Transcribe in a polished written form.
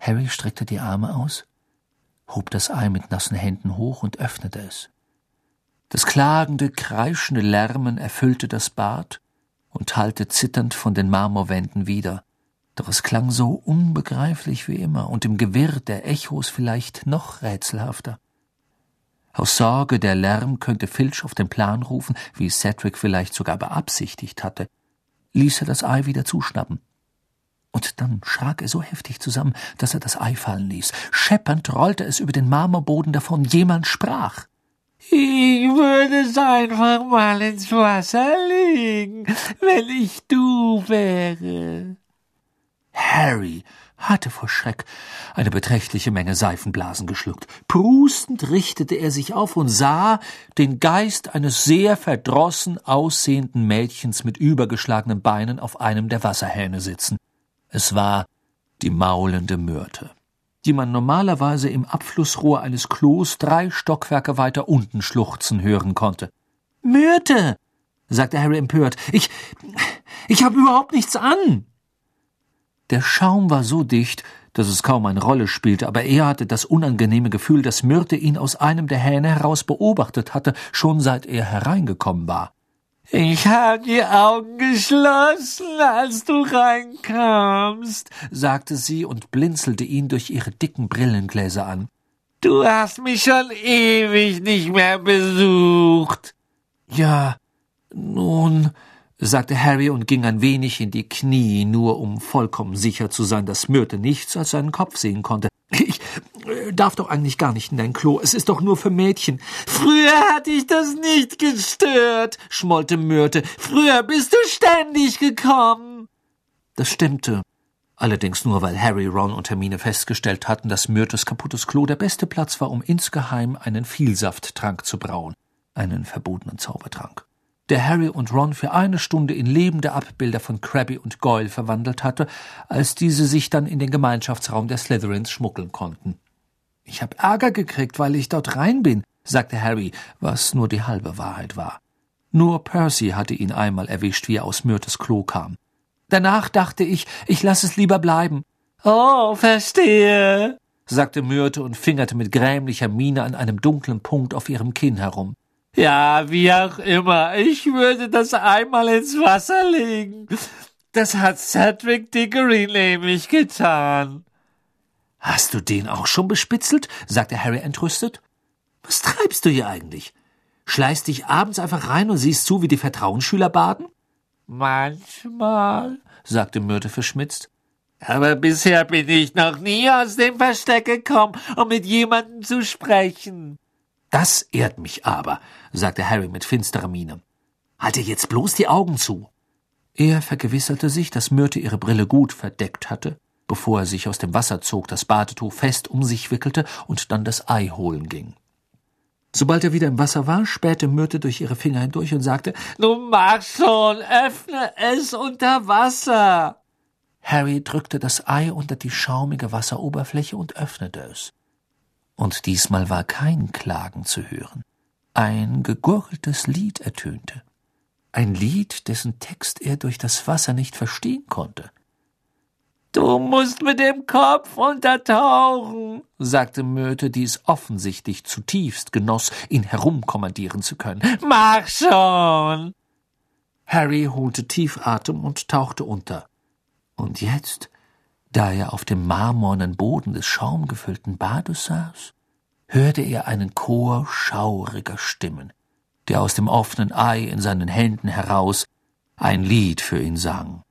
Harry streckte die Arme aus, hob das Ei mit nassen Händen hoch und öffnete es. Das klagende, kreischende Lärmen erfüllte das Bad und hallte zitternd von den Marmorwänden wider. Doch es klang so unbegreiflich wie immer und im Gewirr der Echos vielleicht noch rätselhafter. Aus Sorge, der Lärm könnte Filch auf den Plan rufen, wie Cedric vielleicht sogar beabsichtigt hatte, ließ er das Ei wieder zuschnappen. Und dann schrak er so heftig zusammen, dass er das Ei fallen ließ. Scheppernd rollte es über den Marmorboden davon. Jemand sprach. »Ich würde es einfach mal ins Wasser legen, wenn ich du wäre.« Harry hatte vor Schreck eine beträchtliche Menge Seifenblasen geschluckt. Prustend richtete er sich auf und sah den Geist eines sehr verdrossen aussehenden Mädchens mit übergeschlagenen Beinen auf einem der Wasserhähne sitzen. Es war die maulende Myrte, die man normalerweise im Abflussrohr eines Klos 3 Stockwerke weiter unten schluchzen hören konnte. »Myrte«, sagte Harry empört, ich habe überhaupt nichts an.« Der Schaum war so dicht, dass es kaum eine Rolle spielte, aber er hatte das unangenehme Gefühl, dass Myrte ihn aus einem der Hähne heraus beobachtet hatte, schon seit er hereingekommen war. »Ich habe die Augen geschlossen, als du reinkamst«, sagte sie und blinzelte ihn durch ihre dicken Brillengläser an. »Du hast mich schon ewig nicht mehr besucht.« »Ja, nun«, sagte Harry und ging ein wenig in die Knie, nur um vollkommen sicher zu sein, dass Myrte nichts als seinen Kopf sehen konnte. »Ich darf doch eigentlich gar nicht in dein Klo, es ist doch nur für Mädchen.« »Früher hat dich das nicht gestört«, schmollte Myrte. »Früher bist du ständig gekommen.« Das stimmte, allerdings nur, weil Harry, Ron und Hermine festgestellt hatten, dass Myrtes kaputtes Klo der beste Platz war, um insgeheim einen Vielsafttrank zu brauen, einen verbotenen Zaubertrank, der Harry und Ron für 1 Stunde in lebende Abbilder von Crabbe und Goyle verwandelt hatte, als diese sich dann in den Gemeinschaftsraum der Slytherins schmuggeln konnten. »Ich habe Ärger gekriegt, weil ich dort rein bin«, sagte Harry, was nur die halbe Wahrheit war. Nur Percy hatte ihn einmal erwischt, wie er aus Myrtes Klo kam. Danach dachte ich lasse es lieber bleiben. »Oh, verstehe«, sagte Myrte und fingerte mit grämlicher Miene an einem dunklen Punkt auf ihrem Kinn herum. »Ja, wie auch immer, ich würde das einmal ins Wasser legen. Das hat Cedric Diggory nämlich getan.« »Hast du den auch schon bespitzelt?« sagte Harry entrüstet. »Was treibst du hier eigentlich? Schleißt dich abends einfach rein und siehst zu, wie die Vertrauensschüler baden?« »Manchmal«, sagte Myrte verschmitzt. »Aber bisher bin ich noch nie aus dem Versteck gekommen, um mit jemandem zu sprechen.« »Das ehrt mich aber«, sagte Harry mit finsterer Miene. »Halte jetzt bloß die Augen zu.« Er vergewisserte sich, dass Myrte ihre Brille gut verdeckt hatte, bevor er sich aus dem Wasser zog, das Badetuch fest um sich wickelte und dann das Ei holen ging. Sobald er wieder im Wasser war, spähte Myrte durch ihre Finger hindurch und sagte, »Nun mach schon, öffne es unter Wasser.« Harry drückte das Ei unter die schaumige Wasseroberfläche und öffnete es. Und diesmal war kein Klagen zu hören. Ein gegurgeltes Lied ertönte. Ein Lied, dessen Text er durch das Wasser nicht verstehen konnte. »Du musst mit dem Kopf untertauchen«, sagte Myrte, die es offensichtlich zutiefst genoss, ihn herumkommandieren zu können. »Mach schon!« Harry holte tief Atem und tauchte unter. Und jetzt, da er auf dem marmornen Boden des schaumgefüllten Bades saß, hörte er einen Chor schauriger Stimmen, der aus dem offenen Ei in seinen Händen heraus ein Lied für ihn sang.